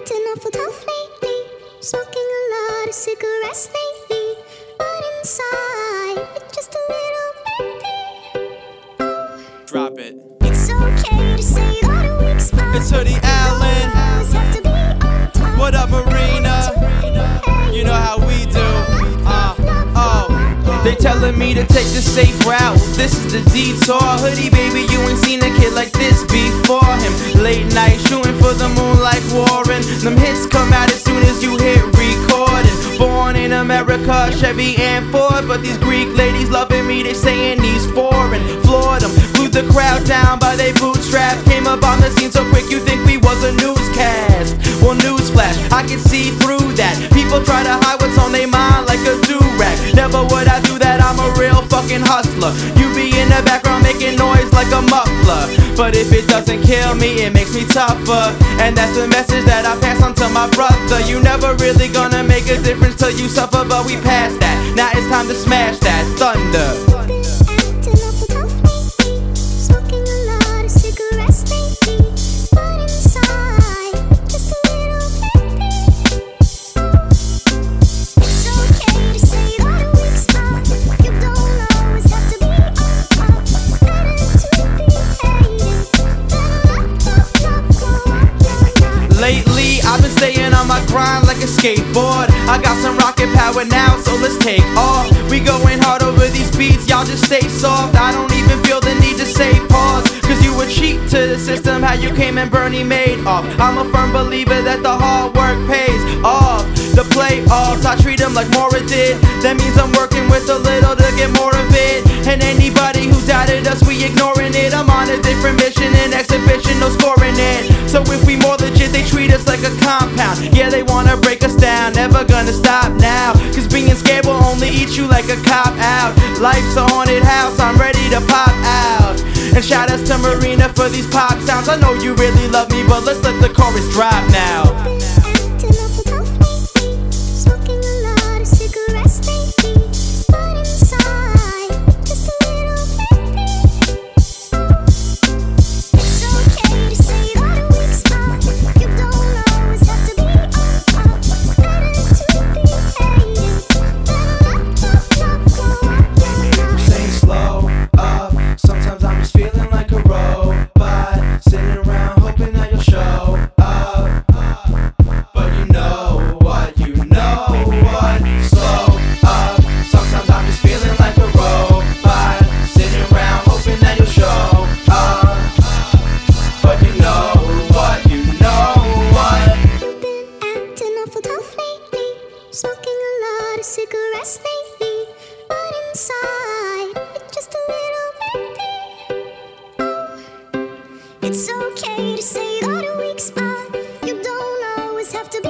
acting awful tough lately, smoking a lot of cigarettes lately, but inside, it's just a little baby. Drop it. It's okay to say that a weak spot. It's Hoodie Allen. Always have to be on top. What up, Marina? You know how we do. They telling me to take the safe route. This is the detour. Hoodie, baby, you ain't seen a kid like this before him. Late night shooting for the moon like Warren. Them hits come out as soon as you hit recording. Born in America, Chevy and Ford, but these Greek ladies loving me, they saying he's foreign. Floored them, glued the crowd down by they bootstraps. Came up on the scene so quick you think we was a newscast. Well, newsflash, I can see through that. People try to hide what's on their mind like a do-rag. Never would I do that, I'm a real fucking hustler. You be in the background making noise like a muffler, but if it doesn't kill me, it makes me tougher. And that's the message that I pass on to my brother. You never really gonna make a difference till you suffer, but we passed that. Now it's time to smash that thunder. Acting awful tough lately, smoking a lot of cigarettes lately, but inside, just a little baby. It's okay to say that a weak spot. You don't always have to be on top. Better to be hated than love. Lately, I've been staying on my grind like a skateboard. I got some rocket power now, so let's take off. We going hard over these beats, y'all just stay soft. I don't even feel the need to say pause, cause you a cheat to the system, how you came and Bernie made off. I'm a firm believer that the hard work pays off. The playoffs, I treat them like Mora did. That means I'm working with a little to get more of it. And anybody who doubted us, we ignoring it. I'm on a different mission, an exhibition, no scoring it. So if we more legit, they treat us like a compound. Yeah, they wanna break us down, never gonna stop now. Cause being scared will only eat you like a cop out. Life's a haunted house, I'm ready to pop out. And shout outs to Marina for these pop sounds. I know you really love me, but let's let the chorus drop now. Acting awful tough lately, smoking a lot of cigarettes lately, but inside, just a little baby. It's okay to say that a weak spot. You don't always have to be on top. Better to be hated than love. Stay slow up, sometimes I'm just feeling like a robot, sitting around hoping that you'll show up. But you know what, slow up, sometimes I'm just feeling like a robot, sitting around hoping that you'll show up. But you know what, You've been acting awful tough lately, smoking a lot of cigarettes lately, but inside, it's just a little baby. It's okay to say that a weak spot. You don't always have to